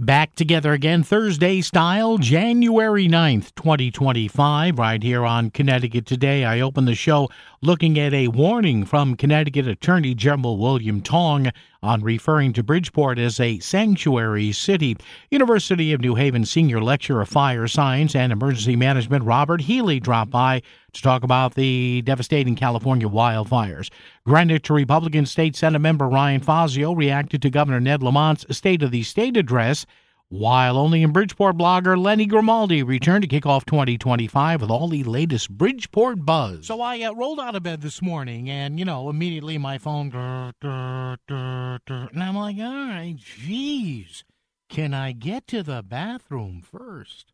Back together again, Thursday style, January 9th, 2025, right here on Connecticut Today. I open the show looking at a warning from Connecticut Attorney General William Tong on referring to Bridgeport as a sanctuary city. University of New Haven Senior Lecturer of Fire Science and Emergency Management Robert Healy dropped by to talk about the devastating California wildfires. Greenwich Republican State Senate member Ryan Fazio reacted to Governor Ned Lamont's State of the State address, while only in Bridgeport blogger Lenny Grimaldi returned to kick off 2025 with all the latest Bridgeport buzz. So I rolled out of bed this morning, and, immediately my phone, and I'm like, all right, geez, can I get to the bathroom first?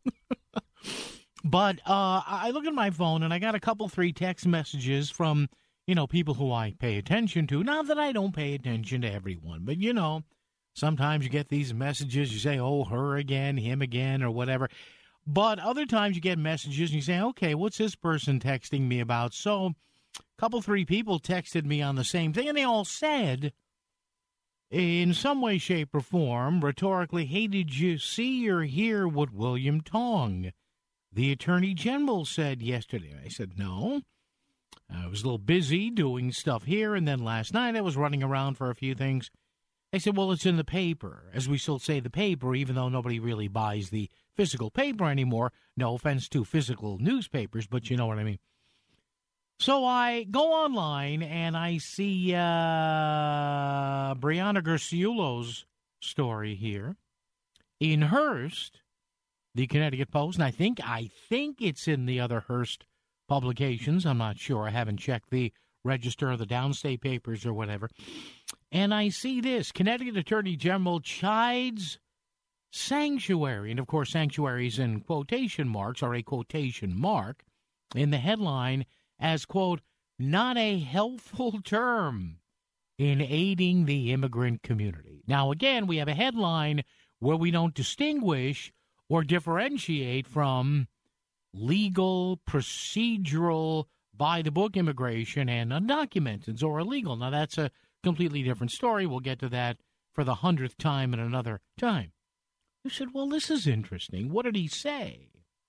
But I look at my phone, and I got a couple, 3 text messages from, people who I pay attention to. Not that I don't pay attention to everyone, but, sometimes you get these messages, you say, oh, her again, him again, or whatever. But other times you get messages and you say, okay, what's this person texting me about? So a couple, 3 people texted me on the same thing, and they all said, in some way, shape, or form, rhetorically, hey, did you see or hear what William Tong, the Attorney General, said yesterday? I said, no. I was a little busy doing stuff here, and then last night I was running around for a few things. I said, well, it's in the paper, as we still say the paper, even though nobody really buys the physical paper anymore. No offense to physical newspapers, but you know what I mean. So I go online, and I see Brianna Garciulo's story here in Hearst, the Connecticut Post, and I think it's in the other Hearst publications. I'm not sure. I haven't checked the register of the downstate papers or whatever. And I see this. Connecticut Attorney General chides sanctuary. And, of course, sanctuaries in quotation marks are a quotation mark in the headline as, quote, not a helpful term in aiding the immigrant community. Now, again, we have a headline where we don't distinguish or differentiate from legal, procedural, by-the-book immigration and undocumented or illegal. Now, that's a completely different story. We'll get to that for the 100th time in another time. I said, well, this is interesting. What did he say?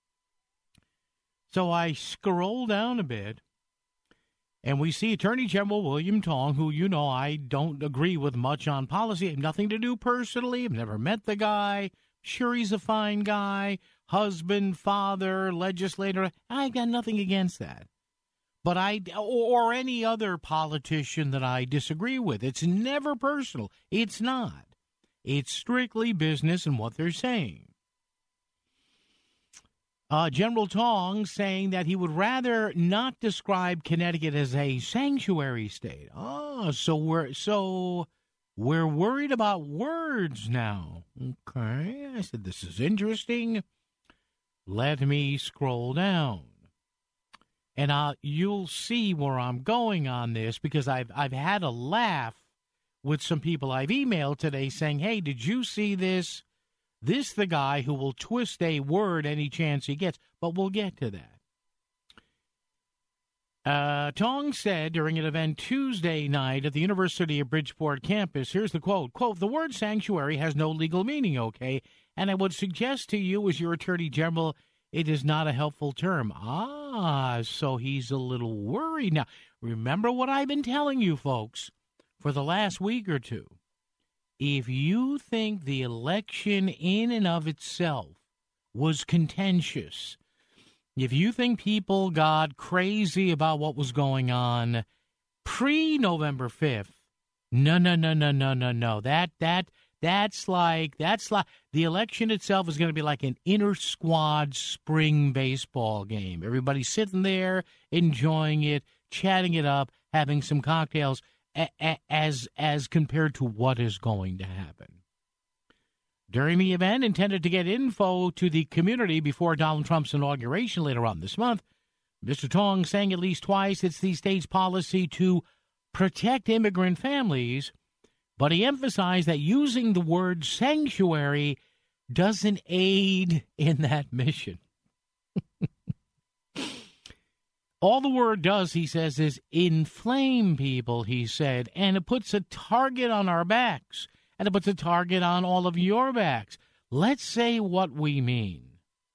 So I scroll down a bit, and we see Attorney General William Tong, who, I don't agree with much on policy. I have nothing to do personally. I've never met the guy. Sure, he's a fine guy. Husband, father, legislator. I got nothing against that. But or any other politician that I disagree with. It's never personal. It's not. It's strictly business and what they're saying. General Tong saying that he would rather not describe Connecticut as a sanctuary state. Oh, so we're worried about words now. Okay, I said, this is interesting. Let me scroll down. And you'll see where I'm going on this, because I've had a laugh with some people I've emailed today saying, hey, did you see this? This the guy who will twist a word any chance he gets, but we'll get to that. Tong said during an event Tuesday night at the University of Bridgeport campus, here's the quote, the word sanctuary has no legal meaning, okay? And I would suggest to you as your Attorney General, it is not a helpful term. So he's a little worried. Now, remember what I've been telling you, folks, for the last week or two. If you think the election in and of itself was contentious, if you think people got crazy about what was going on pre-November 5th, no. That's like the election itself is going to be like an inter-squad spring baseball game. Everybody's sitting there, enjoying it, chatting it up, having some cocktails, as compared to what is going to happen. During the event intended to get info to the community before Donald Trump's inauguration later on this month, Mr. Tong saying at least twice it's the state's policy to protect immigrant families, but he emphasized that using the word sanctuary doesn't aid in that mission. All the word does, he says, is inflame people, he said, and it puts a target on our backs. and it puts a target on all of your backs. Let's say what we mean.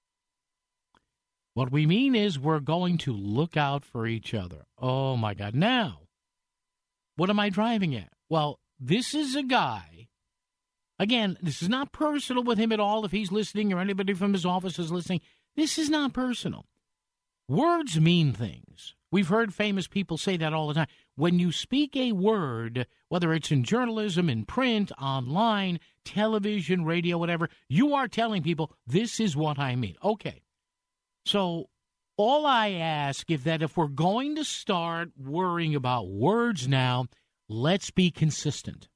What we mean is we're going to look out for each other. Oh, my God. Now, what am I driving at? Well, this is a guy. Again, this is not personal with him at all if he's listening or anybody from his office is listening. This is not personal. Words mean things. We've heard famous people say that all the time. When you speak a word, whether it's in journalism, in print, online, television, radio, whatever, you are telling people, this is what I mean. Okay. So all I ask is that if we're going to start worrying about words now, let's be consistent.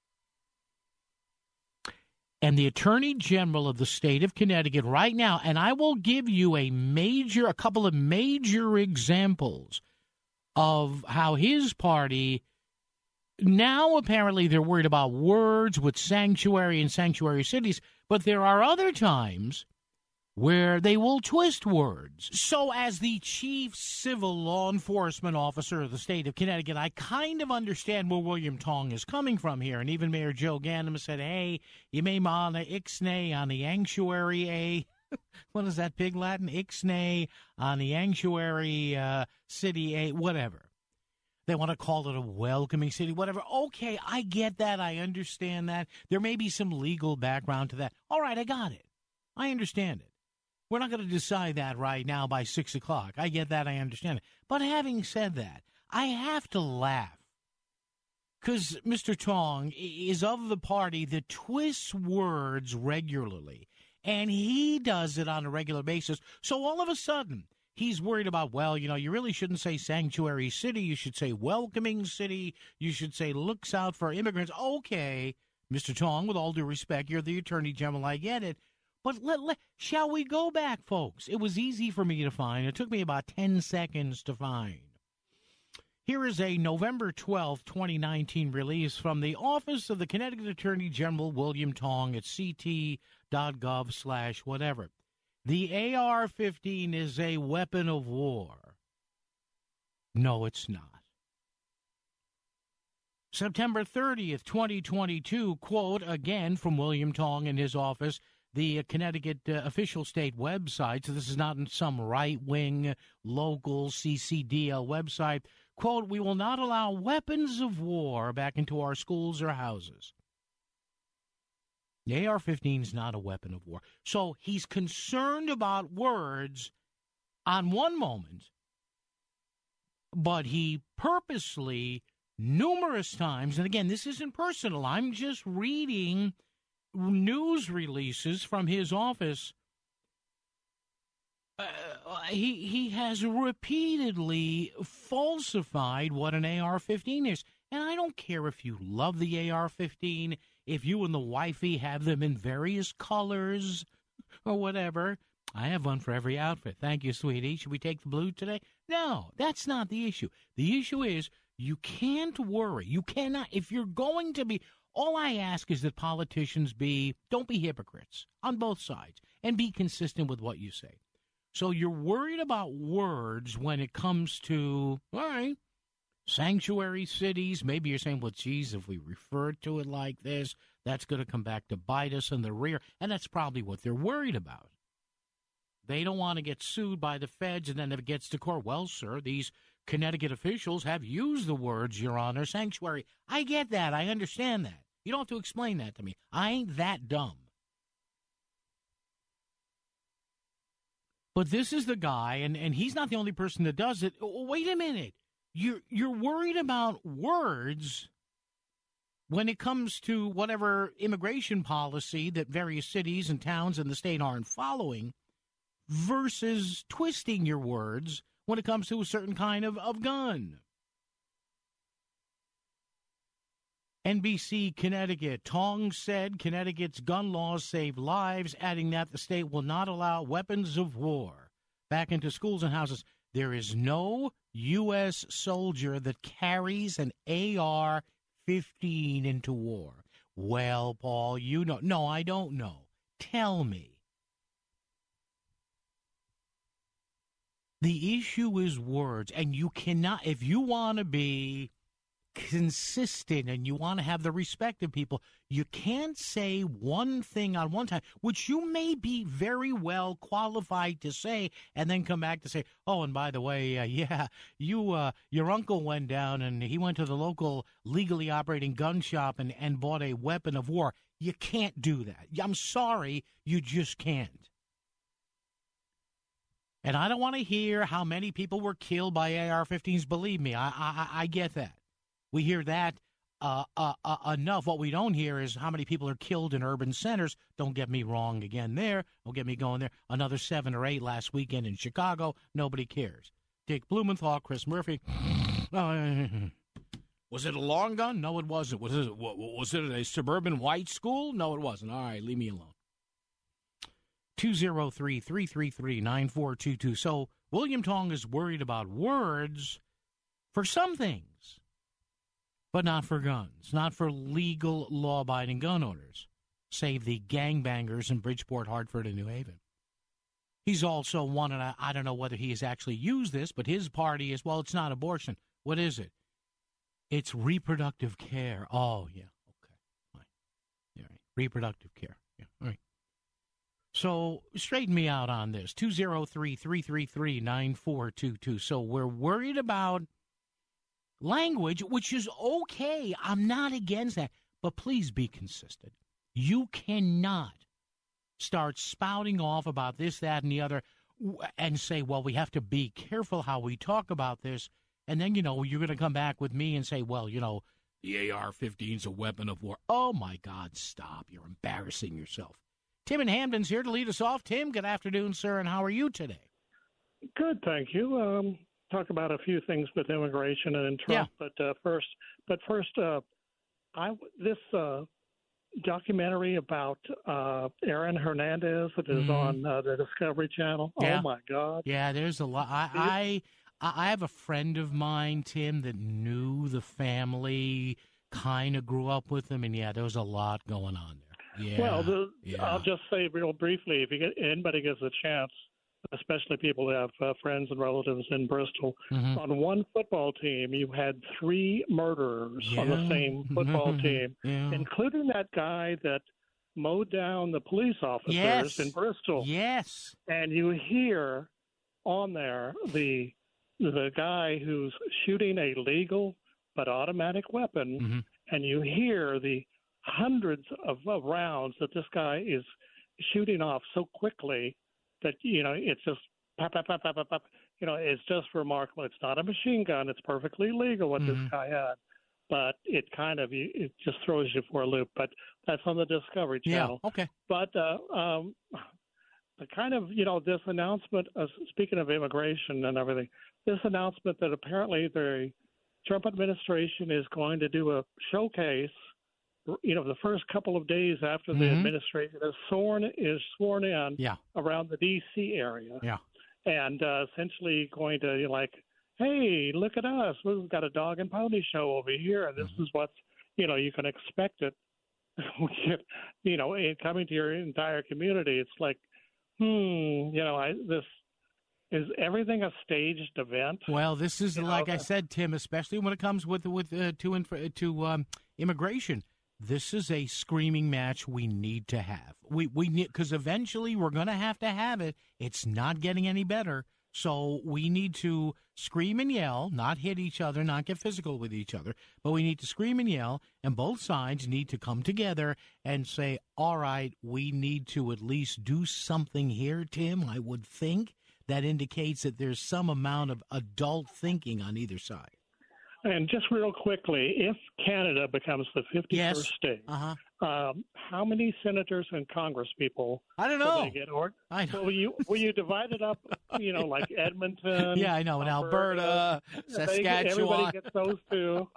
And the Attorney General of the state of Connecticut right now, and I will give you a couple of major examples of how his party, now apparently they're worried about words with sanctuary and sanctuary cities, but there are other times where they will twist words. So as the chief civil law enforcement officer of the state of Connecticut, I kind of understand where William Tong is coming from here. And even Mayor Joe Ganim said, hey, you may on the ixnay on the sanctuary, what is that pig Latin? Ixnay on the sanctuary city, whatever. They want to call it a welcoming city, whatever. Okay, I get that. I understand that. There may be some legal background to that. All right, I got it. I understand it. We're not going to decide that right now by 6 o'clock. I get that. I understand it. But having said that, I have to laugh because Mr. Tong is of the party that twists words regularly, and he does it on a regular basis. So all of a sudden, he's worried about, well, you really shouldn't say sanctuary city. You should say welcoming city. You should say looks out for immigrants. Okay, Mr. Tong, with all due respect, you're the Attorney General. I get it. But shall we go back, folks? It was easy for me to find. It took me about 10 seconds to find. Here is a November 12, 2019 release from the Office of the Connecticut Attorney General William Tong at ct.gov/whatever. The AR-15 is a weapon of war. No, it's not. September 30th, 2022, quote, again from William Tong in his office, the Connecticut official state website, so this is not in some right-wing local CCDL website, quote, we will not allow weapons of war back into our schools or houses. The AR-15 is not a weapon of war. So he's concerned about words on one moment, but he purposely, numerous times, and again, this isn't personal, I'm just reading news releases from his office, he has repeatedly falsified what an AR-15 is. And I don't care if you love the AR-15, if you and the wifey have them in various colors or whatever. I have one for every outfit. Thank you, sweetie. Should we take the blue today? No, that's not the issue. The issue is you can't worry. You cannot. If you're going to be... All I ask is that politicians don't be hypocrites on both sides and be consistent with what you say. So you're worried about words when it comes to, all right, sanctuary cities. Maybe you're saying, well, geez, if we refer to it like this, that's going to come back to bite us in the rear. And that's probably what they're worried about. They don't want to get sued by the feds, and then if it gets to court, well, sir, these Connecticut officials have used the words, Your Honor, sanctuary. I get that. I understand that. You don't have to explain that to me. I ain't that dumb. But this is the guy, and he's not the only person that does it. Wait a minute. You're worried about words when it comes to whatever immigration policy that various cities and towns in the state aren't following versus twisting your words when it comes to a certain kind of gun. NBC Connecticut. Tong said Connecticut's gun laws save lives, adding that the state will not allow weapons of war back into schools and houses. There is no U.S. soldier that carries an AR-15 into war. Well, Paul, you know. No, I don't know. Tell me. The issue is words, and you cannot, if you want to be consistent and you want to have the respect of people, you can't say one thing on one time, which you may be very well qualified to say, and then come back to say, oh, and by the way, your uncle went down and he went to the local legally operating gun shop and bought a weapon of war. You can't do that. I'm sorry, you just can't. And I don't want to hear how many people were killed by AR-15s. Believe me, I get that. We hear that enough. What we don't hear is how many people are killed in urban centers. Don't get me wrong again there. Don't get me going there. Another 7 or 8 last weekend in Chicago. Nobody cares. Dick Blumenthal, Chris Murphy. Was it a long gun? No, it wasn't. Was it a suburban white school? No, it wasn't. All right, leave me alone. 203-333-9422. So William Tong is worried about words for some things, but not for guns, not for legal, law-abiding gun owners, save the gangbangers in Bridgeport, Hartford, and New Haven. He's also one, and I don't know whether he has actually used this, but his party is, well, it's not abortion. What is it? It's reproductive care. Oh, yeah, okay, fine. All right. Reproductive care. Yeah, all right. So straighten me out on this, 203-333-9422. So we're worried about language, which is okay. I'm not against that. But please be consistent. You cannot start spouting off about this, that, and the other and say, well, we have to be careful how we talk about this. And then, you're going to come back with me and say, well, the AR-15 is a weapon of war. Oh, my God, stop. You're embarrassing yourself. Tim in Hamden's here to lead us off. Tim, good afternoon, sir, and how are you today? Good, thank you. Talk about a few things with immigration and Trump, yeah. But first, this documentary about Aaron Hernandez that is on the Discovery Channel. Yeah. Oh my God! Yeah, there's a lot. I have a friend of mine, Tim, that knew the family, kind of grew up with them, and there was a lot going on there. Yeah. Well, I'll just say real briefly, if anybody gets a chance, especially people who have friends and relatives in Bristol, on one football team, you had 3 murderers on the same football team, including that guy that mowed down the police officers in Bristol. Yes. And you hear on there the guy who's shooting a legal but automatic weapon, and you hear the hundreds of rounds that this guy is shooting off so quickly that, it's just pop, pop, pop, pop, pop, pop. It's just remarkable. It's not a machine gun. It's perfectly legal what this guy had. But it just throws you for a loop. But that's on the Discovery Channel. Yeah, okay. But the kind of, this announcement, speaking of immigration and everything, this announcement that apparently the Trump administration is going to do a showcase the first couple of days after the administration is sworn in around the D.C. area. Yeah. And essentially going to hey, look at us. We've got a dog and pony show over here, and this is what's, you can expect it. Coming to your entire community, it's like, this is everything a staged event? Well, this is, like I said, Tim, especially when it comes to immigration. This is a screaming match we need to have. We need, because eventually we're going to have it. It's not getting any better. So we need to scream and yell, not hit each other, not get physical with each other, but we need to scream and yell, and both sides need to come together and say, all right, we need to at least do something here, Tim, I would think. That indicates that there's some amount of adult thinking on either side. And just real quickly, if Canada becomes the 51st state, how many senators and Congress people? I don't know. Will they get I know. Will you divide it up? Like Edmonton. Yeah, I know. And Alberta, Saskatchewan. Everybody gets those two.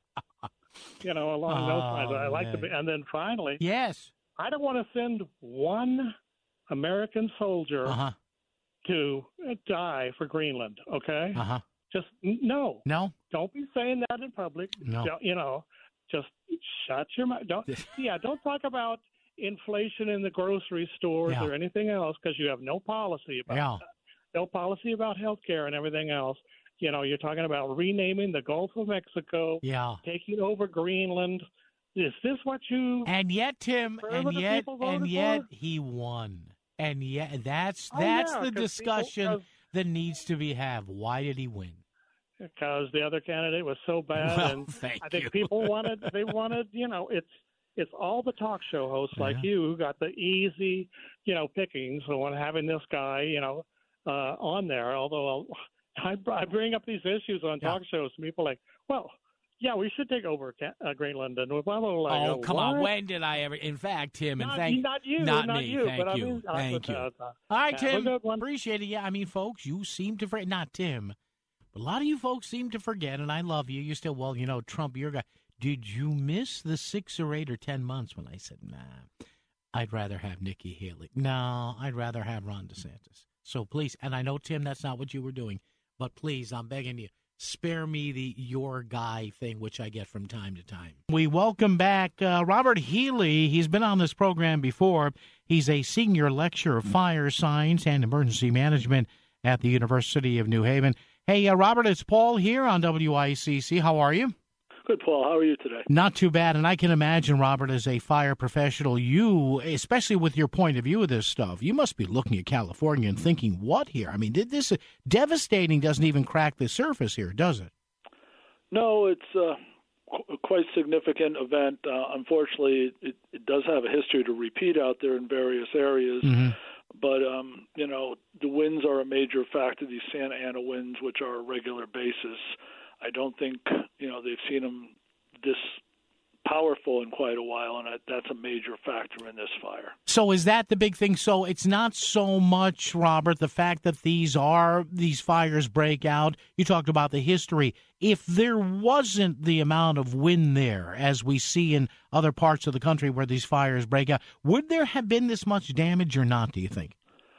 Along those lines. I like to be. And then finally, yes, I don't want to send one American soldier to die for Greenland. Okay. Just no. Don't be saying that in public. No. Just shut your mouth. Don't talk about inflation in the grocery stores or anything else because you have no policy about that. No policy about health care and everything else. You're talking about renaming the Gulf of Mexico, taking over Greenland. Is this what you? And yet, Tim, and yet he won. And yet, that's the discussion that needs to be had. Why did he win? Because the other candidate was so bad, and I think people wanted. It's all the talk show hosts like you who got the easy, pickings on having this guy, on there. Although I bring up these issues on talk shows, and people are like, well, yeah, we should take over Greenland, and blah blah blah. Oh, come on! When did I ever? In fact, Tim, not me. Thank you. Thank you. All right, Tim. Appreciate it. Yeah, I mean, folks, you seem to forget. Not Tim, but a lot of you folks seem to forget, and I love you. You still, Trump, your guy. Did you miss the 6 or 8 or 10 months when I said, nah, I'd rather have Nikki Haley. No, I'd rather have Ron DeSantis. So please, and I know, Tim, that's not what you were doing, but please, I'm begging you, spare me the your guy thing, which I get from time to time. We welcome back Robert Healy. He's been on this program before. He's a senior lecturer of fire science and emergency management at the University of New Haven. Hey, Robert, it's Paul here on WICC. How are you? Good, Paul. How are you today? Not too bad. And I can imagine, Robert, as a fire professional, you, especially with your point of view of this stuff, you must be looking at California and thinking, what here? I mean, this devastating doesn't even crack the surface here, does it? No, it's a quite significant event. Unfortunately, it does have a history to repeat out there in various areas. Mm-hmm. But, the winds are a major factor, these Santa Ana winds, which are a regular basis. I don't think, they've seen them this powerful in quite a while, and that's a major factor in this fire. So is that the big thing? So it's not so much, Robert, the fact that these fires break out. You talked about the history. If there wasn't the amount of wind there, as we see in other parts of the country where these fires break out, would there have been this much damage or not, do you think?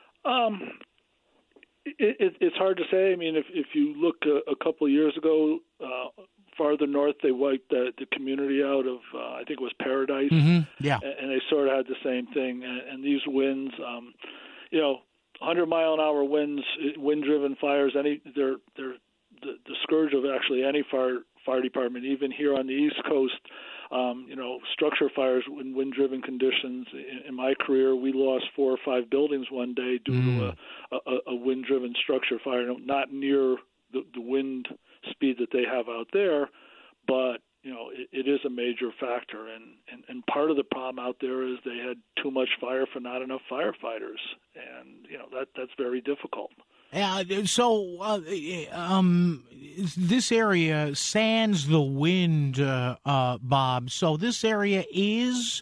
It's hard to say. I mean, if you look a couple of years ago, farther north, they wiped the community out of, I think it was Paradise. Mm-hmm. Yeah. And they sort of had the same thing. And these winds, 100-mile-an-hour winds, wind-driven fires, they're the scourge of actually any fire department, even here on the East Coast. Structure fires in wind-driven conditions. In my career, we lost 4 or 5 buildings one day due to a wind-driven structure fire, not near the wind speed that they have out there, but it is a major factor. And part of the problem out there is they had too much fire for not enough firefighters, and that's very difficult. This area sans the wind, Bob. So this area is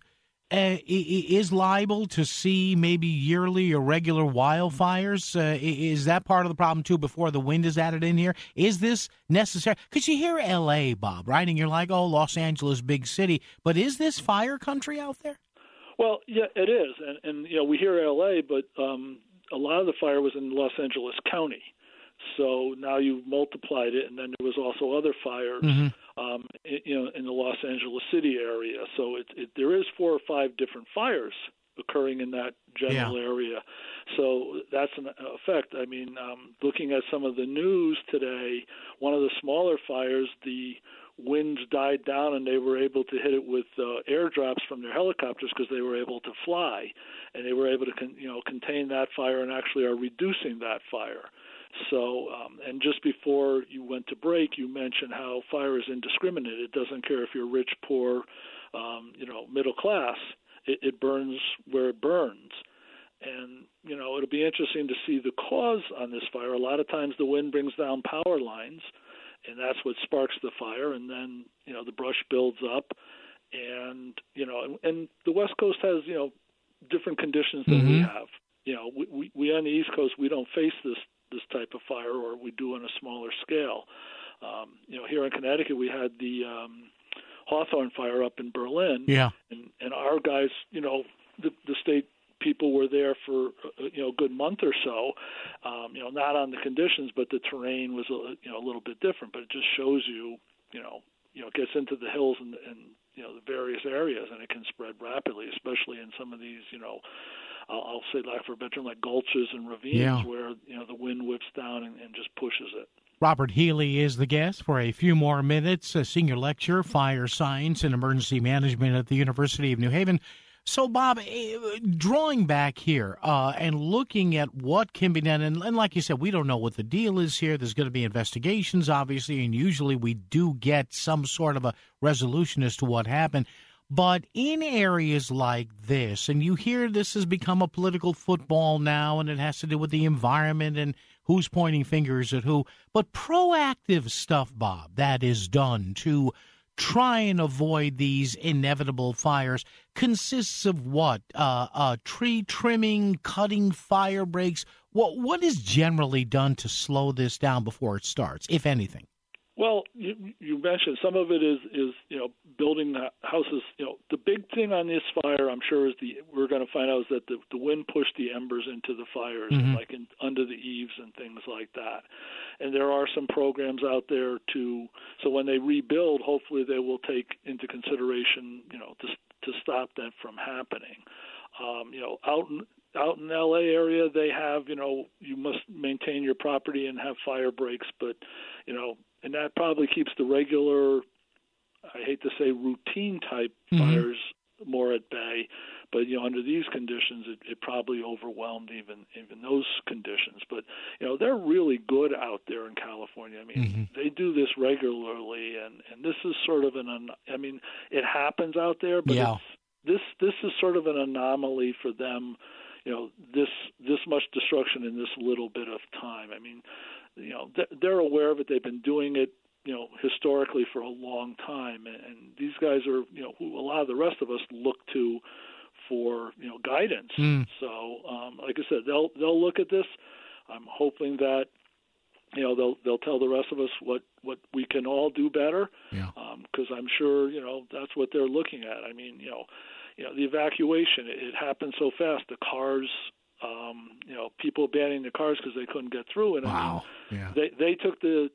liable to see maybe yearly or regular wildfires. Is that part of the problem too? Before the wind is added in here, is this necessary? Because you hear L.A., Bob, right? And you're like, oh, Los Angeles, big city, but is this fire country out there? Well, yeah, it is, and we hear L.A., but a lot of the fire was in Los Angeles County. So now you've multiplied it, and then there was also other fires, in the Los Angeles City area. So there is 4 or 5 different fires occurring in that general area. So that's an effect. I mean, looking at some of the news today, one of the smaller fires, the winds died down and they were able to hit it with airdrops from their helicopters because they were able to fly, and they were able to contain that fire and actually are reducing that fire. So, and just before you went to break, you mentioned how fire is indiscriminate. It doesn't care if you're rich, poor, middle class. It burns where it burns. And, it'll be interesting to see the cause on this fire. A lot of times the wind brings down power lines, and that's what sparks the fire. And then, the brush builds up. And, and the West Coast has, different conditions than we have. We on the East Coast, we don't face this type of fire, or we do on a smaller scale. Here in Connecticut, we had the Hawthorne fire up in Berlin. Yeah. And our guys, the state people were there for a good month or so. Not on the conditions, but the terrain was a little bit different. But it just shows you, it gets into the hills and the various areas, and it can spread rapidly, especially in some of these I'll say, like for a better term, like gulches and ravines where the wind whips down and just pushes it. Robert Healy is the guest for a few more minutes, a senior lecturer, fire science and emergency management at the University of New Haven. So, Bob, drawing back here and looking at what can be done, and like you said, we don't know what the deal is here. There's going to be investigations, obviously, and usually we do get some sort of a resolution as to what happened. But in areas like this, and you hear this has become a political football now, and it has to do with the environment and who's pointing fingers at who, but proactive stuff, Bob, that is done to try and avoid these inevitable fires consists of what? Tree trimming, cutting fire breaks. What is generally done to slow this down before it starts, if anything? Well, you mentioned some of it is building the houses. The big thing on this fire, I'm sure, is we're going to find out is that the wind pushed the embers into the fires, like under the eaves and things like that. And there are some programs out there so when they rebuild, hopefully they will take into consideration, to stop that from happening. Out in L.A. area, they have, you must maintain your property and have fire breaks, but, and that probably keeps the regular, I hate to say routine type fires more at bay. But, under these conditions, it probably overwhelmed even those conditions. But, they're really good out there in California. I mean, they do this regularly, and this is sort of it happens out there, but this is sort of an anomaly for them. This much destruction in this little bit of time. I mean, they're aware of it. They've been doing it, historically for a long time. And these guys are, who a lot of the rest of us look to for, guidance. So, like I said, they'll look at this. I'm hoping that, they'll tell the rest of us what we can all do better. Because I'm sure, that's what they're looking at. I mean, the evacuation, it happened so fast. The cars, people abandoning the cars because they couldn't get through. And they took the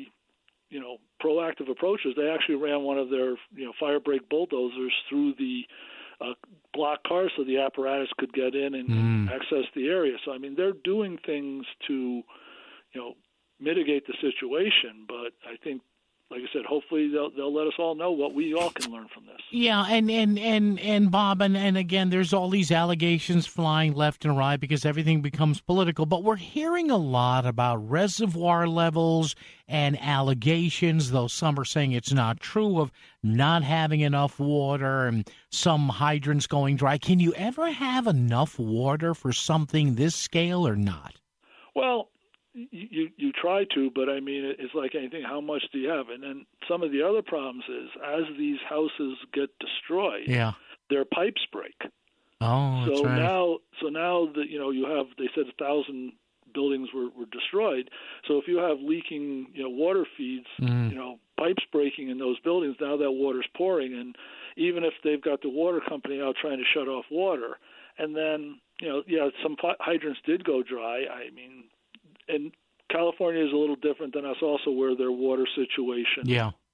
proactive approaches. They actually ran one of their, fire break bulldozers through the blocked cars so the apparatus could get in and access the area. So, I mean, they're doing things to, mitigate the situation. But I think, like I said, hopefully they'll let us all know what we all can learn from this. Yeah, and Bob, and again, there's all these allegations flying left and right because everything becomes political. But we're hearing a lot about reservoir levels and allegations, though some are saying it's not true, of not having enough water and some hydrants going dry. Can you ever have enough water for something this scale or not? Well, You try to, but I mean, it's like anything. How much do you have? And then some of the other problems is as these houses get destroyed, their pipes break. Oh, that's right. So now that you have, they said 1,000 buildings were destroyed. So if you have leaking, water feeds, pipes breaking in those buildings, now that water's pouring, and even if they've got the water company out trying to shut off water, and then some hydrants did go dry. I mean. And California is a little different than us also where their water situation.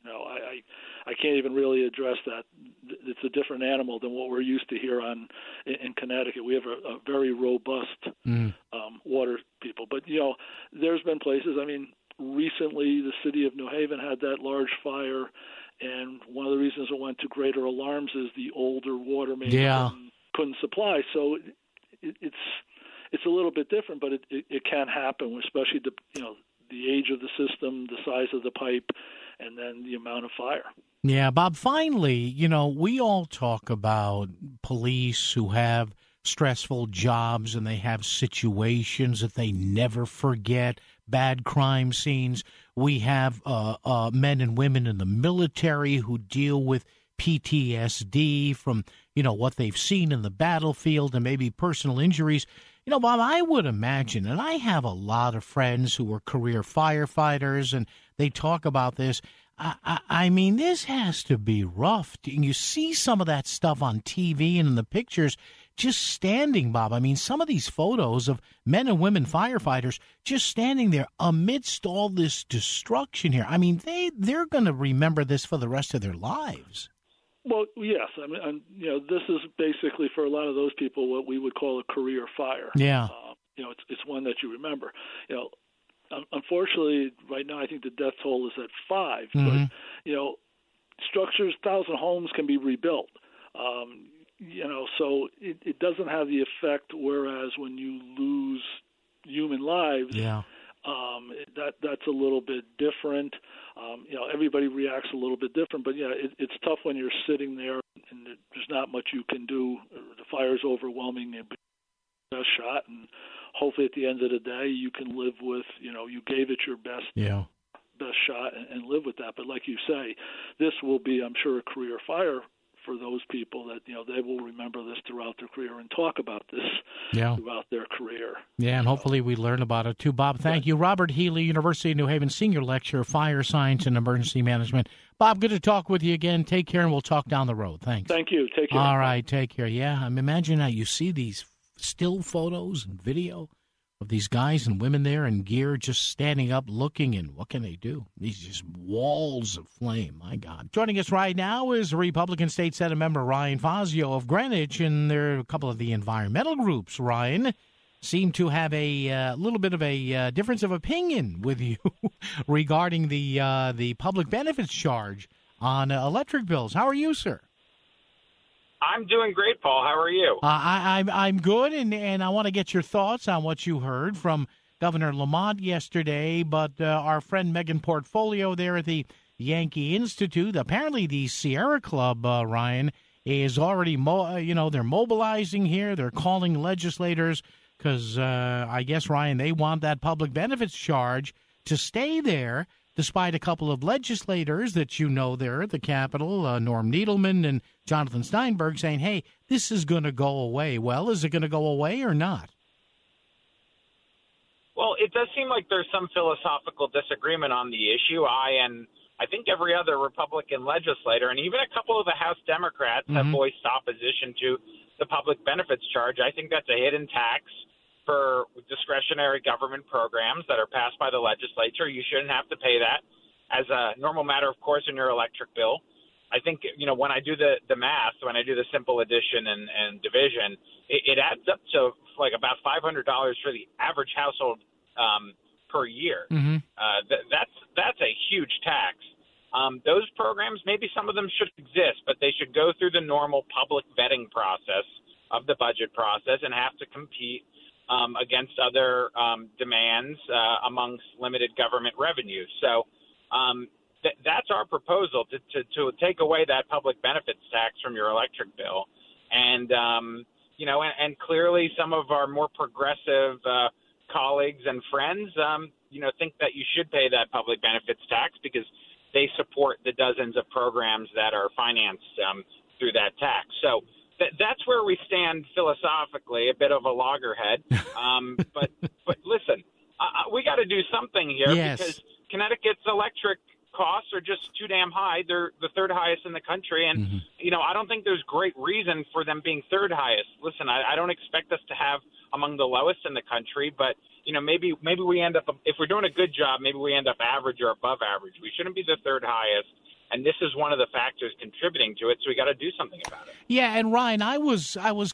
I can't even really address that. It's a different animal than what we're used to here in Connecticut. We have a very robust water people. But, there's been places, I mean, recently the city of New Haven had that large fire, and one of the reasons it went to greater alarms is the older water main couldn't supply. So it's a little bit different, but it can happen, especially the age of the system, the size of the pipe, and then the amount of fire. Yeah, Bob, finally, we all talk about police who have stressful jobs and they have situations that they never forget, bad crime scenes. We have men and women in the military who deal with PTSD from, what they've seen in the battlefield and maybe personal injuries. Bob, I would imagine, and I have a lot of friends who are career firefighters, and they talk about this. I mean, this has to be rough. And you see some of that stuff on TV and in the pictures just standing, Bob. I mean, some of these photos of men and women firefighters just standing there amidst all this destruction here. I mean, they're going to remember this for the rest of their lives. Well, yes. I mean, this is basically for a lot of those people what we would call a career fire. Yeah. It's one that you remember. unfortunately, right now I think the death toll is at 5. Mm-hmm. But structures, 1,000 homes can be rebuilt. So it doesn't have the effect. Whereas when you lose human lives, that's a little bit different. Everybody reacts a little bit different, but it's tough when you're sitting there and there's not much you can do. The fire's overwhelming, and best shot, and hopefully at the end of the day you can live with you gave it your best shot and live with that. But like you say, this will be, I'm sure, a career fire for those people that they will remember this throughout their career and talk about this throughout their career. Yeah, and hopefully we learn about it too. Bob, thank you. Robert Healy, University of New Haven Senior Lecturer, Fire Science and Emergency Management. Bob, good to talk with you again. Take care, and we'll talk down the road. Thanks. Thank you. Take care. All right, take care. Yeah, imagine how you see these still photos and video of these guys and women there in gear just standing up looking, and what can they do? These just walls of flame. My God. Joining us right now is Republican State Senate member Ryan Fazio of Greenwich, and there are a couple of the environmental groups, Ryan, seem to have a little bit of a difference of opinion with you regarding the public benefits charge on electric bills. How are you, sir? I'm doing great, Paul. How are you? I'm good, and I want to get your thoughts on what you heard from Governor Lamont yesterday, but our friend Megan Portfolio there at the Yankee Institute, apparently the Sierra Club, Ryan, is already, they're mobilizing here. They're calling legislators because I guess, Ryan, they want that public benefits charge to stay there, despite a couple of legislators that there at the Capitol, Norm Needleman and Jonathan Steinberg, saying, hey, this is going to go away. Well, is it going to go away or not? Well, it does seem like there's some philosophical disagreement on the issue. I think every other Republican legislator and even a couple of the House Democrats have voiced opposition to the public benefits charge. I think that's a hidden tax for discretionary government programs that are passed by the legislature. You shouldn't have to pay that as a normal matter, of course, in your electric bill. I think, when I do the math, when I do the simple addition and division, it adds up to like about $500 for the average household per year. That's a huge tax. Those programs, maybe some of them should exist, but they should go through the normal public vetting process of the budget process and have to compete against other demands amongst limited government revenue. So that's our proposal, to take away that public benefits tax from your electric bill. And, and clearly some of our more progressive colleagues and friends, think that you should pay that public benefits tax because they support the dozens of programs that are financed through that tax. So that's where we stand philosophically, a bit of a loggerhead. But listen, we got to do something here because Connecticut's electric costs are just too damn high. They're the third highest in the country. And, I don't think there's great reason for them being third highest. Listen, I don't expect us to have among the lowest in the country, but, maybe we end up, if we're doing a good job, maybe we end up average or above average. We shouldn't be the third highest. And this is one of the factors contributing to it, so we got to do something about it. Yeah, and Ryan, I was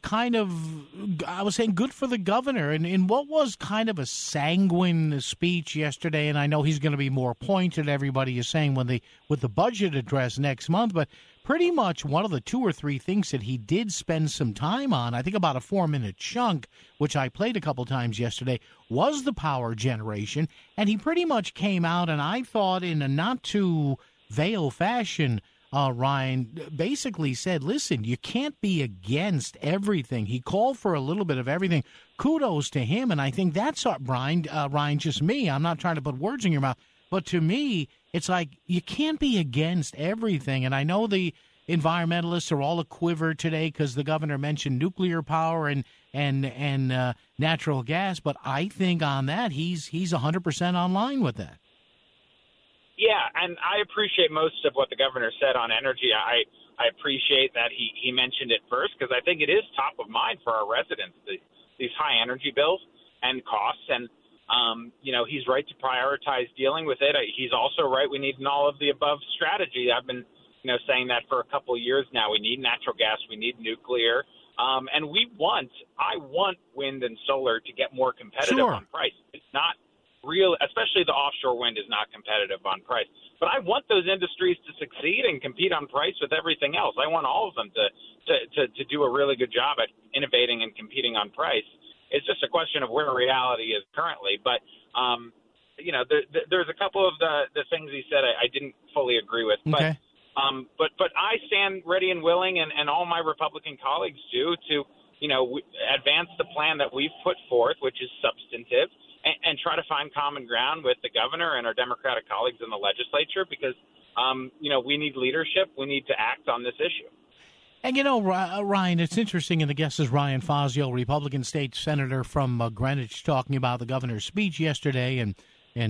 saying good for the governor, and in what was kind of a sanguine speech yesterday, and I know he's going to be more pointed, everybody is saying, with the budget address next month, but pretty much one of the 2 or 3 things that he did spend some time on, I think about a 4-minute chunk, which I played a couple times yesterday, was the power generation, and he pretty much came out, and I thought in a not too veil fashion, Ryan, basically said, listen, you can't be against everything. He called for a little bit of everything. Kudos to him, and I think that's, Ryan, just me. I'm not trying to put words in your mouth, but to me, it's like you can't be against everything. And I know the environmentalists are all a quiver today because the governor mentioned nuclear power and natural gas, but I think on that, he's 100% online with that. Yeah, and I appreciate most of what the governor said on energy. I appreciate that he mentioned it first because I think it is top of mind for our residents, these high energy bills and costs. And, he's right to prioritize dealing with it. He's also right we need an all-of-the-above strategy. I've been, saying that for a couple of years now. We need natural gas. We need nuclear. And I want wind and solar to get more competitive on price. It's not especially the offshore wind, is not competitive on price. But I want those industries to succeed and compete on price with everything else. I want all of them to do a really good job at innovating and competing on price. It's just a question of where reality is currently. But, there's a couple of the things he said I didn't fully agree with. Okay. But I stand ready and willing, and all my Republican colleagues do, to advance the plan that we've put forth, which is substantive, and try to find common ground with the governor and our Democratic colleagues in the legislature, because, we need leadership. We need to act on this issue. And, Ryan, it's interesting, and the guest is Ryan Fazio, Republican state senator from Greenwich, talking about the governor's speech yesterday and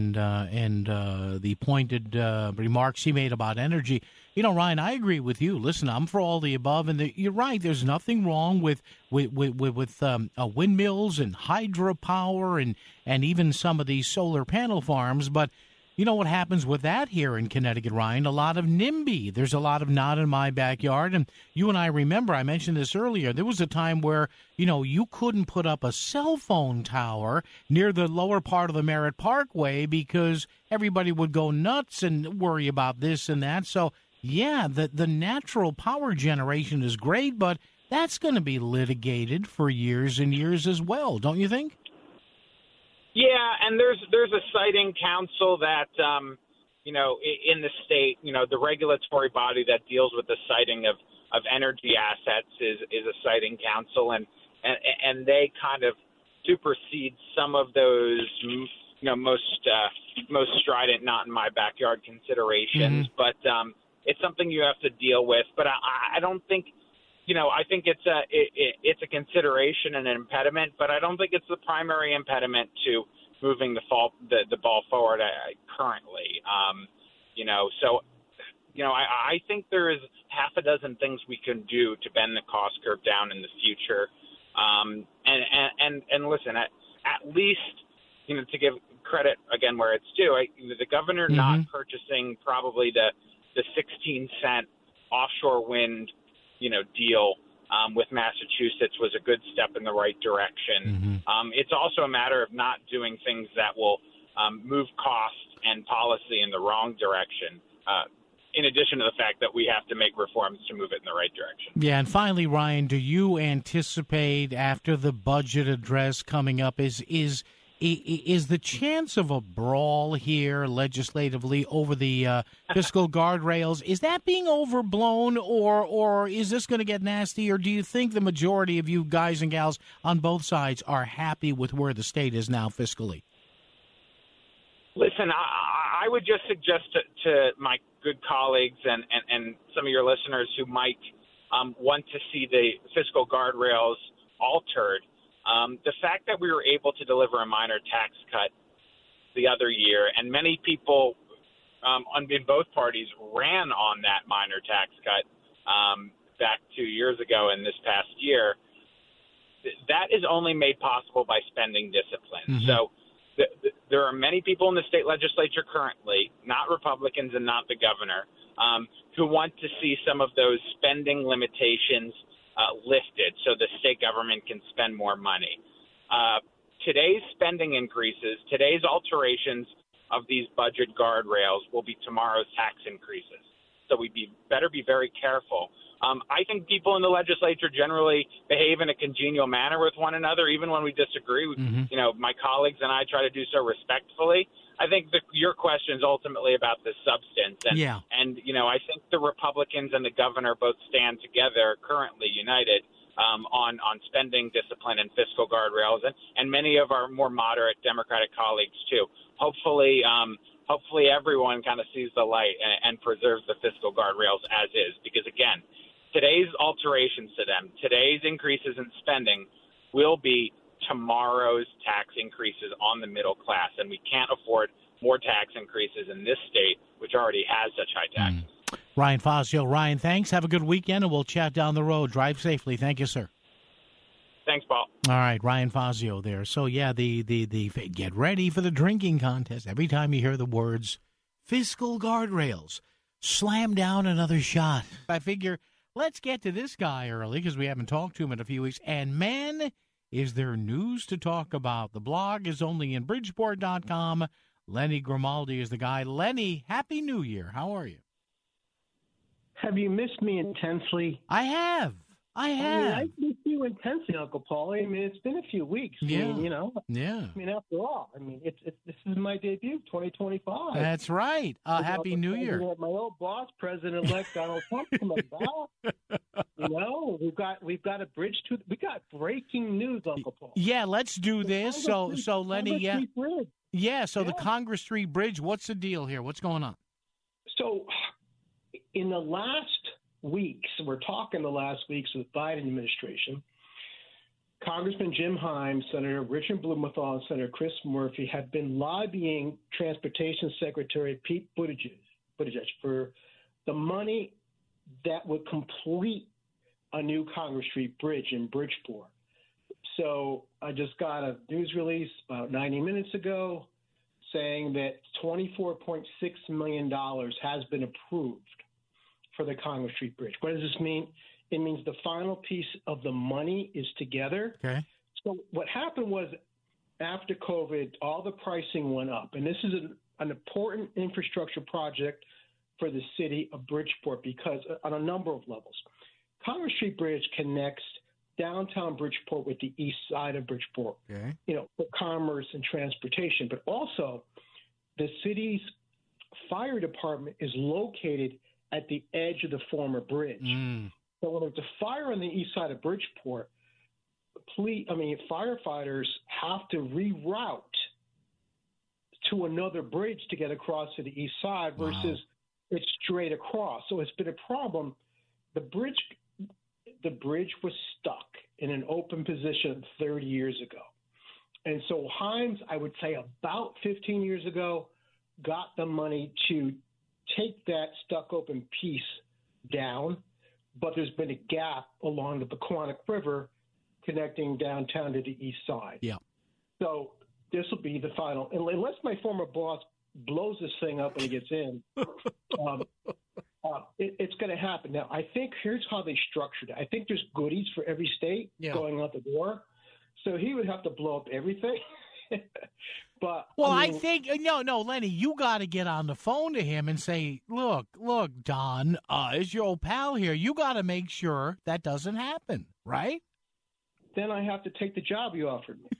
the pointed remarks he made about energy. Ryan, I agree with you. Listen, I'm for all the above, and you're right. There's nothing wrong with windmills and hydropower and even some of these solar panel farms. But you know what happens with that here in Connecticut, Ryan? A lot of NIMBY. There's a lot of not in my backyard. And you and I remember, I mentioned this earlier, there was a time where, you couldn't put up a cell phone tower near the lower part of the Merritt Parkway because everybody would go nuts and worry about this and that. So, yeah, the natural power generation is great, but that's going to be litigated for years and years as well, don't you think? Yeah, and there's a siting council that, in the state, the regulatory body that deals with the siting of energy assets is a siting council, and they kind of supersede some of those, most strident, not in my backyard considerations. Mm-hmm. But it's something you have to deal with. But I don't think. I think it's a consideration and an impediment, but I don't think it's the primary impediment to moving the ball forward currently. I think there is half a dozen things we can do to bend the cost curve down in the future. And listen, at least to give credit again where it's due, the governor not purchasing probably the 16-cent offshore wind deal with Massachusetts was a good step in the right direction. Mm-hmm. It's also a matter of not doing things that will move cost and policy in the wrong direction, in addition to the fact that we have to make reforms to move it in the right direction. Yeah, and finally, Ryan, do you anticipate after the budget address coming up, is the chance of a brawl here legislatively over the fiscal guardrails, is that being overblown, or is this going to get nasty, or do you think the majority of you guys and gals on both sides are happy with where the state is now fiscally? Listen, I would just suggest to my good colleagues and some of your listeners who might want to see the fiscal guardrails altered, the fact that we were able to deliver a minor tax cut the other year, and many people in both parties ran on that minor tax cut back 2 years ago and this past year, that is only made possible by spending discipline. Mm-hmm. So there are many people in the state legislature currently, not Republicans and not the governor, who want to see some of those spending limitations lifted so the state government can spend more money. Today's spending increases, today's alterations of these budget guardrails will be tomorrow's tax increases. So we better be very careful. I think people in the legislature generally behave in a congenial manner with one another, even when we disagree. Mm-hmm. My colleagues and I try to do so respectfully. I think your question is ultimately about the substance. And I think the Republicans and the governor both stand together, currently united, on spending discipline and fiscal guardrails, and many of our more moderate Democratic colleagues, too. Hopefully everyone kind of sees the light and preserves the fiscal guardrails as is, because, again, today's alterations to them, today's increases in spending will be tomorrow's tax increases on the middle class, and we can't afford more tax increases in this state, which already has such high taxes. Ryan Fazio. Ryan, thanks. Have a good weekend, and we'll chat down the road. Drive safely. Thank you, sir. Thanks, Paul. All right, Ryan Fazio there. So, yeah, the get ready for the drinking contest. Every time you hear the words fiscal guardrails, slam down another shot. I figure let's get to this guy early because we haven't talked to him in a few weeks. And, man, Is there news to talk about? The blog is onlyinbridgeport.com. Lenny Grimaldi is the guy. Lenny, Happy New Year. How are you? Have you missed me intensely? I have. I missed you intensely, Uncle Paulie. I mean, it's been a few weeks. Yeah. I mean, you know. Yeah. I mean, after all, this is my debut, 2025. That's right. Happy New Year. My old boss, President-elect Donald Trump, coming back. You know, we got breaking news, Uncle Paul. Yeah, let's do this. So Lenny, So the Congress Street Bridge. What's the deal here? What's going on? So, in the last weeks, we're talking the last weeks of the Biden administration, Congressman Jim Himes, Senator Richard Blumenthal, and Senator Chris Murphy have been lobbying Transportation Secretary Pete Buttigieg for the money that would complete a new Congress Street Bridge in Bridgeport. So I just got a news release about 90 minutes ago saying that $24.6 million has been approved for the Congress Street Bridge. What does this mean? It means the final piece of the money is together. Okay. So what happened was after COVID, all the pricing went up. And this is an important infrastructure project for the city of Bridgeport because on a number of levels. Congress Street Bridge connects downtown Bridgeport with the east side of Bridgeport, for commerce and transportation. But also the city's fire department is located at the edge of the former bridge. So when there's a fire on the east side of Bridgeport, firefighters have to reroute to another bridge to get across to the east side versus it's straight across. So it's been a problem. The bridge was stuck in an open position 30 years ago. And so Himes, I would say about 15 years ago, got the money to take that stuck open piece down, but there's been a gap along the Paquonic River connecting downtown to the east side. Yeah. So this will be the final, unless my former boss blows this thing up when he gets in. It's going to happen. Now, I think here's how they structured it. I think there's goodies for every state going out the door. So he would have to blow up everything. But I think no, Lenny, you got to get on the phone to him and say, look, Don, is your old pal here? You got to make sure that doesn't happen, right? Then I have to take the job you offered me.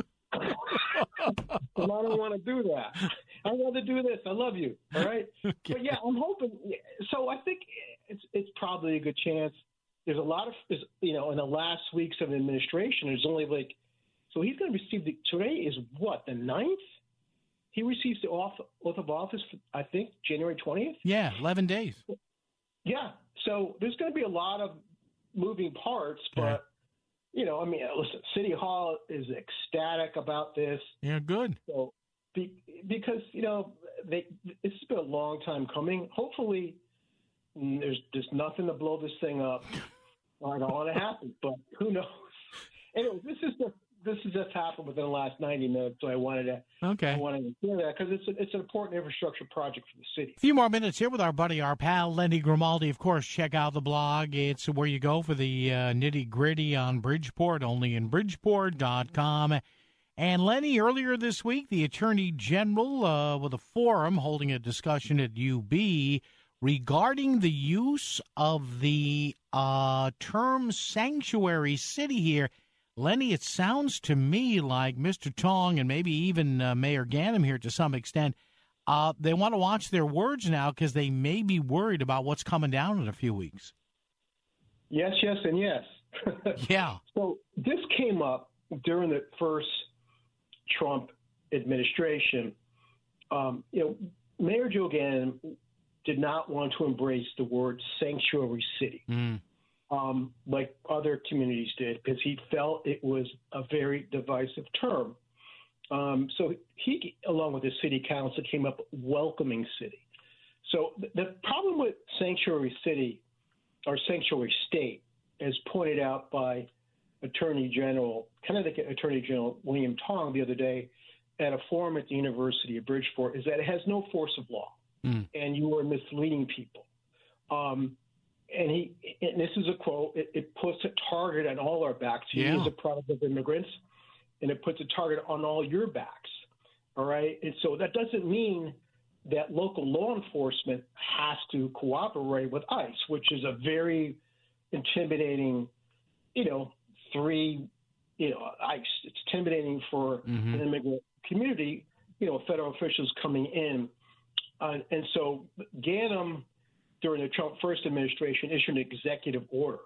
And I don't want to do that. I want to do this. I love you. All right. Okay. But yeah, I'm hoping. So I think it's probably a good chance. There's a lot of, in the last weeks of administration, there's only so he's going to receive today is what, the 9th? He receives the oath of office, I think, January 20th. Yeah, 11 days. Yeah. So there's going to be a lot of moving parts, but, listen, City Hall is ecstatic about this. Yeah, good. So because, it's been a long time coming. Hopefully there's just nothing to blow this thing up. I don't want to happen, but who knows? Anyway, this has just happened within the last 90 minutes, so I wanted to share that because it's an important infrastructure project for the city. A few more minutes here with our pal, Lenny Grimaldi. Of course, check out the blog. It's where you go for the nitty-gritty on Bridgeport, onlyinbridgeport.com. And Lenny, earlier this week, the Attorney General with a forum holding a discussion at UB regarding the use of the term sanctuary city here. Lenny, it sounds to me like Mr. Tong and maybe even Mayor Ganim here to some extent, they want to watch their words now because they may be worried about what's coming down in a few weeks. Yes, yes, and yes. Yeah. So this came up during the first Trump administration. Mayor Joe Ganim did not want to embrace the word sanctuary city. Like other communities did, because he felt it was a very divisive term. So he, along with the city council, came up with welcoming city. So the problem with sanctuary city or sanctuary state, as pointed out by Connecticut Attorney General William Tong the other day at a forum at the University of Bridgeport, is that it has no force of law, and you are misleading people. and this is a quote, it puts a target on all our backs. He is a product of immigrants, and it puts a target on all your backs. All right. And so that doesn't mean that local law enforcement has to cooperate with ICE, which is a very intimidating, ICE. It's intimidating for an immigrant community, federal officials coming in. And so Ganim, during the Trump first administration, issued an executive order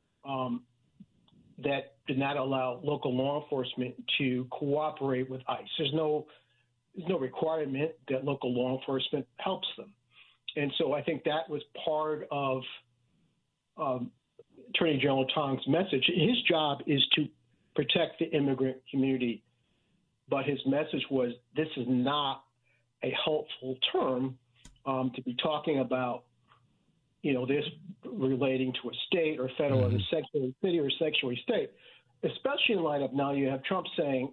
that did not allow local law enforcement to cooperate with ICE. There's no requirement that local law enforcement helps them. And so I think that was part of Attorney General Tong's message. His job is to protect the immigrant community, but his message was this is not a helpful term to be talking about, this relating to a state or federal or the sanctuary city or sanctuary state, especially in light of now you have Trump saying,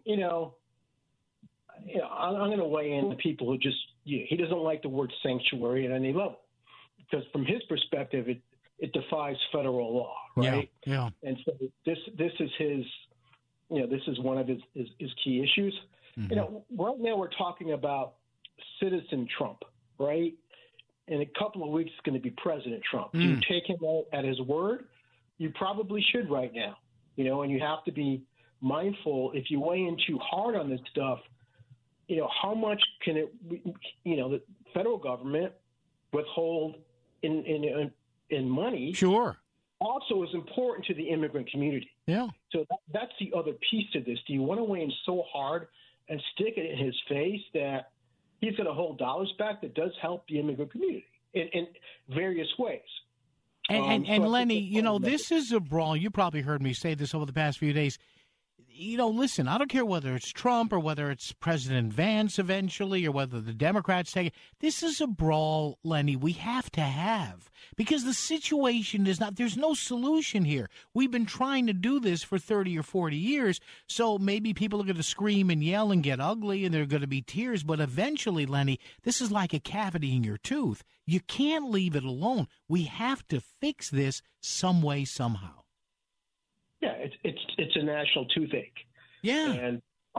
I'm going to weigh in the people who he doesn't like the word sanctuary at any level, because from his perspective, it defies federal law, right? Yeah. And so this is his, this is one of his key issues. Right now we're talking about citizen Trump, right? In a couple of weeks, it's going to be President Trump. Do you take him at his word? You probably should right now, and you have to be mindful if you weigh in too hard on this stuff. How much can the federal government withhold in money? Sure. Also is important to the immigrant community. Yeah. So that's the other piece to this. Do you want to weigh in so hard and stick it in his face that he's going to hold dollars back? That does help the immigrant community in various ways. And Lenny, this is a brawl. You probably heard me say this over the past few days. Listen, I don't care whether it's Trump or whether it's President Vance eventually or whether the Democrats take it. This is a brawl, Lenny, we have to have, because the situation is not – there's no solution here. We've been trying to do this for 30 or 40 years, so maybe people are going to scream and yell and get ugly and there are going to be tears, but eventually, Lenny, this is like a cavity in your tooth. You can't leave it alone. We have to fix this some way, somehow. Yeah, it's a national toothache. Yeah, and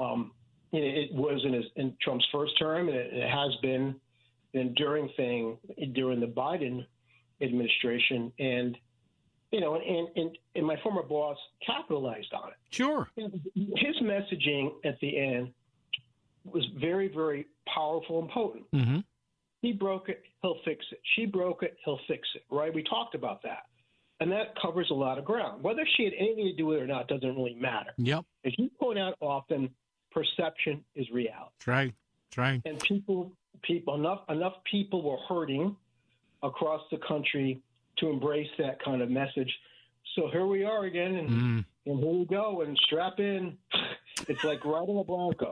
it was in Trump's first term, and it has been an enduring thing during the Biden administration. And and my former boss capitalized on it. Sure, his messaging at the end was very, very powerful and potent. Mm-hmm. He broke it, he'll fix it. She broke it, he'll fix it. Right? We talked about that. And that covers a lot of ground. Whether she had anything to do with it or not doesn't really matter. Yep. As you point out often, perception is reality. That's right. That's right. And enough people were hurting across the country to embrace that kind of message. So here we are again, and here we go, and strap in. It's like riding a Bronco.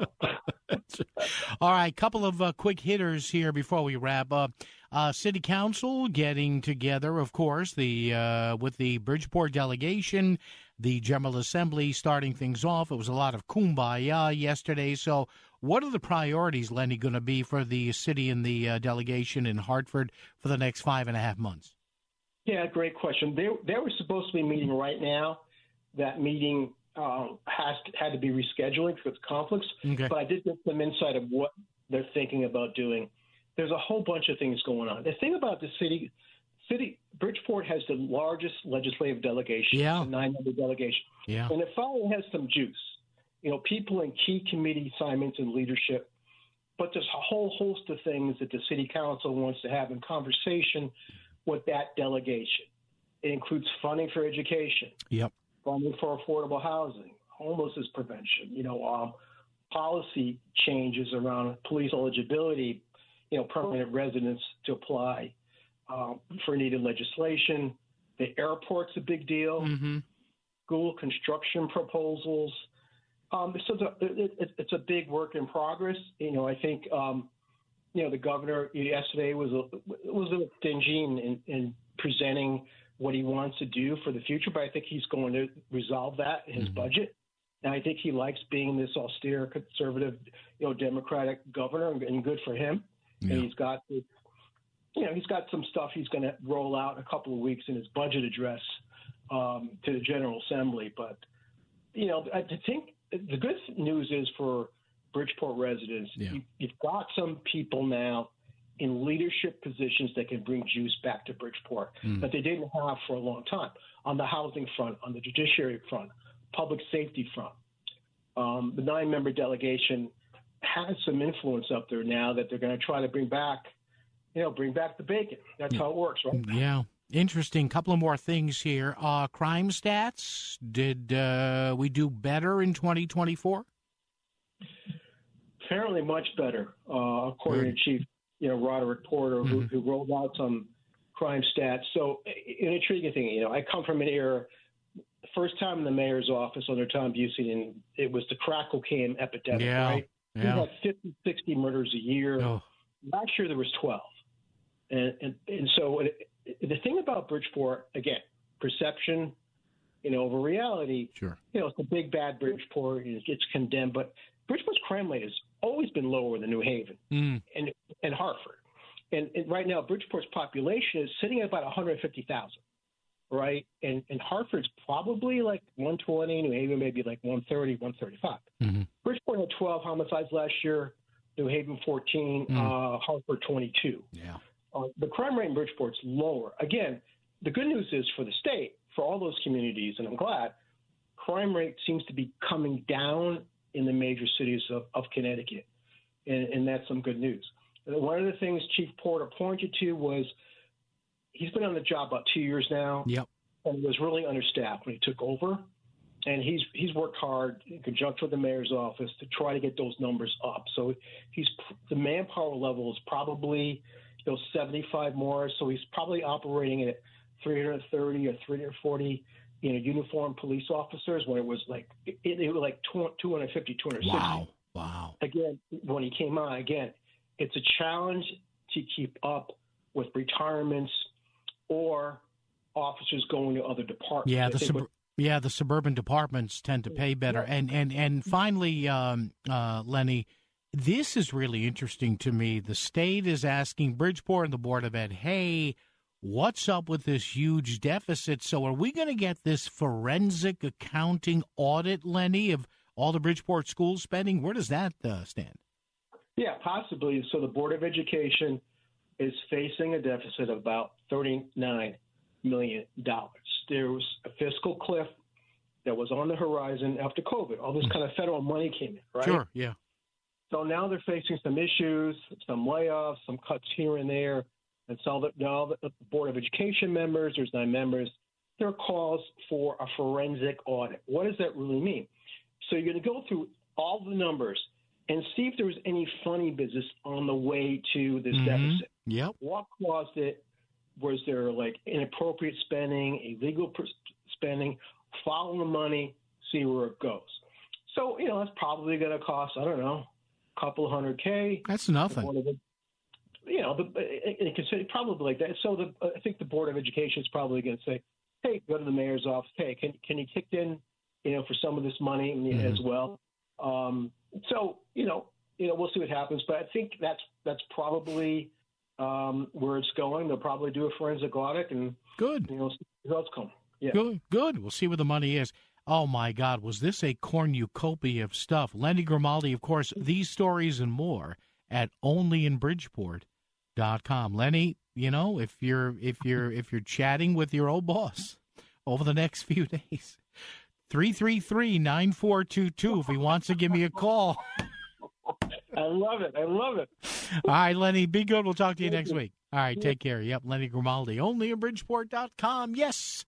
All right, couple of quick hitters here before we wrap up. City Council getting together, of course, with the Bridgeport delegation, the General Assembly starting things off. It was a lot of kumbaya yesterday. So what are the priorities, Lenny, going to be for the city and the delegation in Hartford for the next 5.5 months? Yeah, great question. They were supposed to be meeting right now. That meeting had to be rescheduling because of conflicts. Okay. But I did get some insight of what they're thinking about doing. There's a whole bunch of things going on. The thing about the city, Bridgeport has the largest legislative delegation, the 9-member delegation. Yeah. And it finally has some juice. People in key committee assignments and leadership. But there's a whole host of things that the city council wants to have in conversation with that delegation. It includes funding for education. Yep. Funding for affordable housing, homelessness prevention, policy changes around police eligibility, permanent residents to apply for needed legislation. The airport's a big deal. Mm-hmm. School construction proposals. So it's a big work in progress. I think the governor yesterday was a little stingy in presenting what he wants to do for the future, but I think he's going to resolve that in his budget. And I think he likes being this austere, conservative, Democratic governor, and good for him. Yeah. And he's got this he's got some stuff he's going to roll out in a couple of weeks in his budget address to the General Assembly. But, I think the good news is for Bridgeport residents, you've got some people now in leadership positions that can bring juice back to Bridgeport that they didn't have for a long time, on the housing front, on the judiciary front, public safety front. The 9-member delegation has some influence up there now that they're going to try to bring back the bacon. That's how it works, right? Yeah. Interesting. Couple of more things here. Crime stats. Did we do better in 2024? Apparently much better, according to Chief Roderick Porter, who rolled out some crime stats. So an intriguing thing, I come from an era, first time in the mayor's office under Tom Busey, and it was the crack cocaine epidemic, right? We had 50, 60 murders a year. Last year there was 12. And so the thing about Bridgeport, again, perception, over reality, sure. It's a big, bad Bridgeport. It gets condemned. But Bridgeport's crime rate has always been lower than New Haven and Hartford. And right now, Bridgeport's population is sitting at about 150,000, right? And Hartford's probably like 120, New Haven maybe like 130, 135. Bridgeport had 12 homicides last year, New Haven 14, Hartford 22. Yeah. The crime rate in Bridgeport's lower. Again, the good news is for the state, for all those communities, and I'm glad, crime rate seems to be coming down in the major cities of Connecticut, and that's some good news. One of the things Chief Porter pointed to was he's been on the job about 2 years now, and was really understaffed when he took over, and he's worked hard in conjunction with the mayor's office to try to get those numbers up. So the manpower level is probably 75 more, so he's probably operating at 330 or 340 uniformed police officers when it was like 250, 260. Wow. Again, when he came on, it's a challenge to keep up with retirements or officers going to other departments. The suburban departments tend to pay better. And finally, Lenny, this is really interesting to me. The state is asking Bridgeport and the Board of Ed, hey, what's up with this huge deficit? So are we going to get this forensic accounting audit, Lenny, of all the Bridgeport school spending? Where does that stand? Yeah, possibly. So the Board of Education is facing a deficit of about $39 million. There was a fiscal cliff that was on the horizon after COVID. All this kind of federal money came in, right? Sure, yeah. So now they're facing some issues, some layoffs, some cuts here and there. And so now the Board of Education members, there's 9 members, there are calls for a forensic audit. What does that really mean? So you're going to go through all the numbers and see if there was any funny business on the way to this deficit. Yep. What caused it? Was there like inappropriate spending, illegal spending? Follow the money, see where it goes. So, that's probably going to cost, I don't know, a couple $100K. That's nothing. Probably like that. So I think the Board of Education is probably going to say, hey, go to the mayor's office. Hey, can you kick in, for some of this money as well? So, we'll see what happens. But I think that's probably where it's going. They'll probably do a forensic audit and good. See results come. Yeah. Good. We'll see where the money is. Oh, my God, was this a cornucopia of stuff? Lenny Grimaldi, of course, these stories and more at onlyinbridgeport.com. Lenny, if you're chatting with your old boss over the next few days, 333-9422 if he wants to give me a call. I love it. All right, Lenny, be good. We'll talk to you next week. All right, take care. Yep, Lenny Grimaldi, onlyinbridgeport.com. Yes.